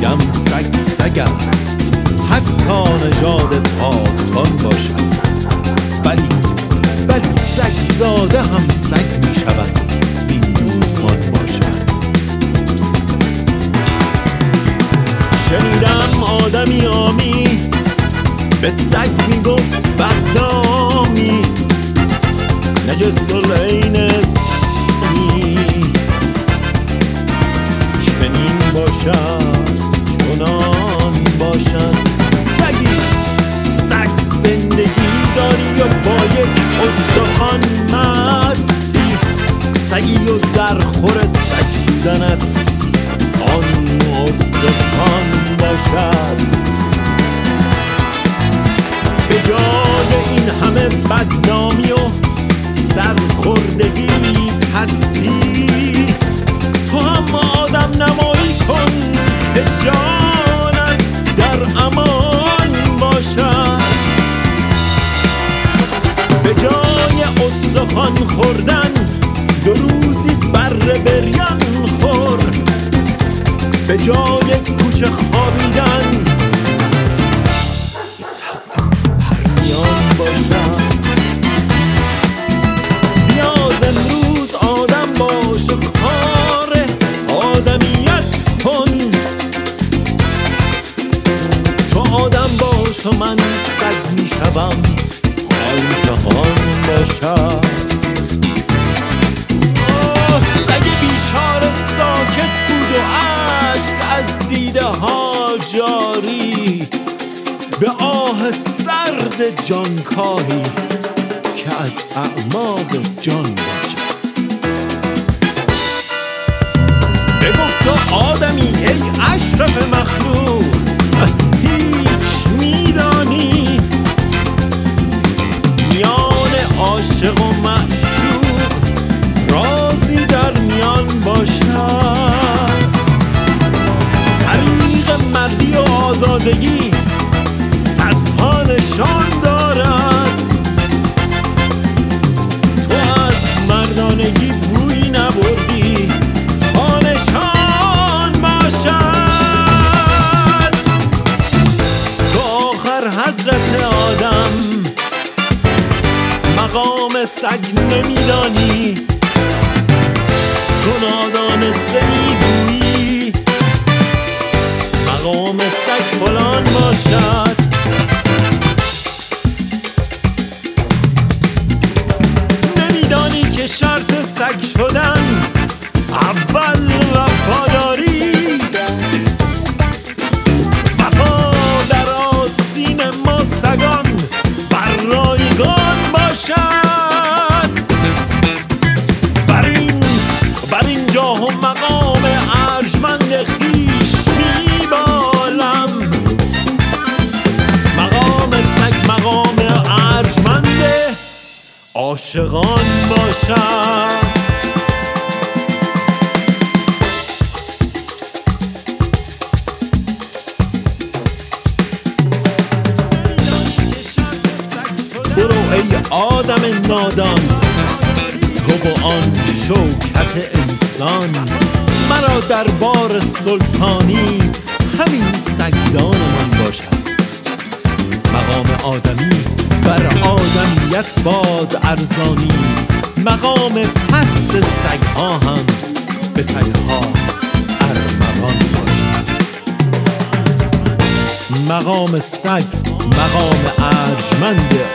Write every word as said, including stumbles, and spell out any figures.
میگم سگ سگ است، حتی نژاد پاسبان باشد. ولی ولی سگ زاده هم سگ میشود، زین دومان باشد. شنیدم آدمی آمی به سگ میگفت بدنامی، نجس العین اسلامی. چنین باشد چنان باشد. سگی سگ زندگی داری و با یک استخوان مستی، سگی و در خور سگ بودنت آن استخوان باشد. به جای این همه بدنامی و سرخوردگی پستی، تو هم آدم نمایی کن که جانت در امان باشد. به جای استخوان خوردن دو روزی بره بریان خور، به جای کوچه خوابیدن یه تخت پرنیان باشد. نیاز امروز آدم باش و کار آدمیت کن. تو آدم باش و من سگ میشوم، حال جهان باشد. سگ بیچاره ساکت بود و اشک از دیده ها جاری، به آه سرد جانکاهی که از اعماق جان باشد. بگفت تو آدمی ای اشرف مخلوق، هیچ میدانی میان عاشق و معشوق رازی در میان باشد. طریق مردی و آزادگی صدها نشان دارد، تو از مردانگی بویی نبردی، تا نشان باشد. تو آخر حضرت آدم مقام سگ نمیدانی، تو نادانسته میگویی مقام سگ فلان باشد. نمیدانی که شرط سگ شدن اول وفاداری است. وفا در آستین ما سگان بر رایگان باشد. بر این بر این جاه و مقام ارجمند خویش میبالم. مقام سگ مقام ارجمند عاشقان باشد. برو ای آدم نادان، تو و آن شوکت انسان، مرا در بار سلطانی همین سگدان من باشد. مقام آدمی بر آدمیت باد ارزانی، مقام پست سگها هم به سگها ارمغان باشد. مقام سگ مقام ارجمند